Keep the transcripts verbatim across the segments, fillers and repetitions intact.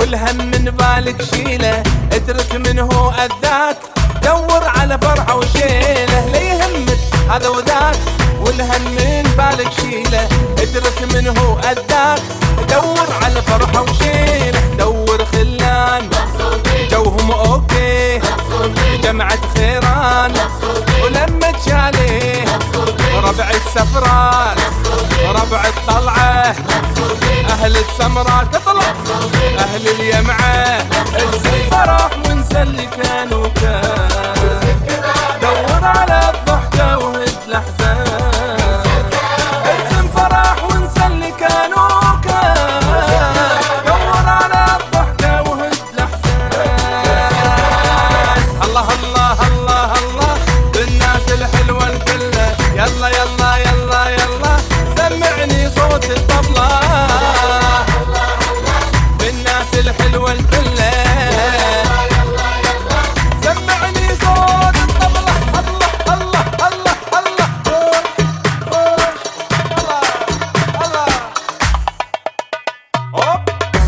والهم من بالك شيله، اترك من هو اذاك، دور على فرحه وشيله. لا يهمك هذا وذاك، والهم من بالك شيله، اترك من هو اذاك، دور على فرحه وشيله. دور خلان جوهم اوكي، جمعة خيران ولما تشاليه، ربع السفران ربع الطلعة، اهل السمرة تطلع اهل اليمعة. انسى الفرح وانسى اللي كان وكان، دور على الضحكة وهز الاحزان. انسى الفرح وانسى اللي كان وكان، دور على الضحكة وهز الاحزان. الله الله الله الله بالناس الحلوة الكلة، يلا يلا يلا يلا سمعني صوت الطبلة. بالناس الحلوة الكلة سمعني صوت الطبلة. الله الله الله الله الله الله هوب.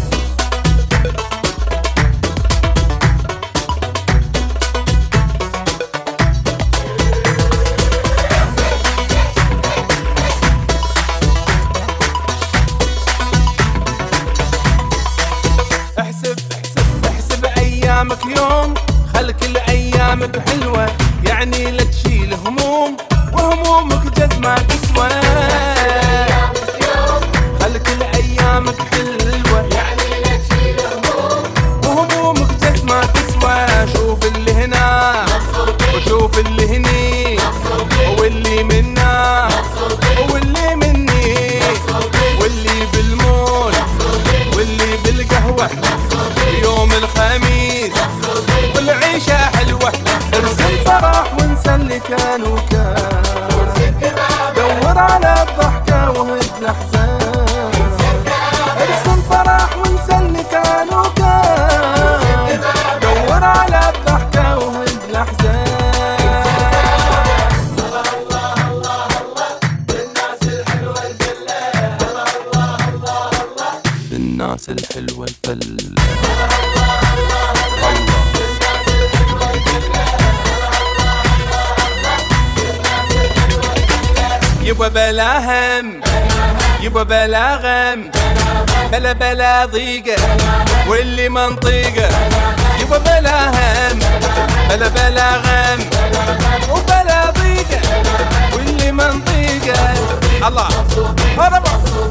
احسب احسب احسب ايامك يوم، خل كل ايامك حلوة، يعني لا تشيل هموم وهمومك جد ما تسوى. خل كل ايامك حلوة، يعني لا تشيل هموم وهمومك جد ما تسوى. شوف اللي هنا وشوف اللي هني، واللي منا واللي مني، واللي بالمول واللي بالقهوة يوم الخميس، والعيشة حلوة. ارسم فرح وانسى اللي كان وكان، دور على الضحكة وهز الاحزان. ارسم فرح وانسى اللي كان وكان، دور على الضحكة وهز الاحزان. الناس الحلوة الفلة، يبا بلا هم يبا بلا غم، بلا بلا ضيقة واللي منطيقة. يبا بلا هم بلا بلا غم وبلا ضيقة واللي منطيقة. الله هربا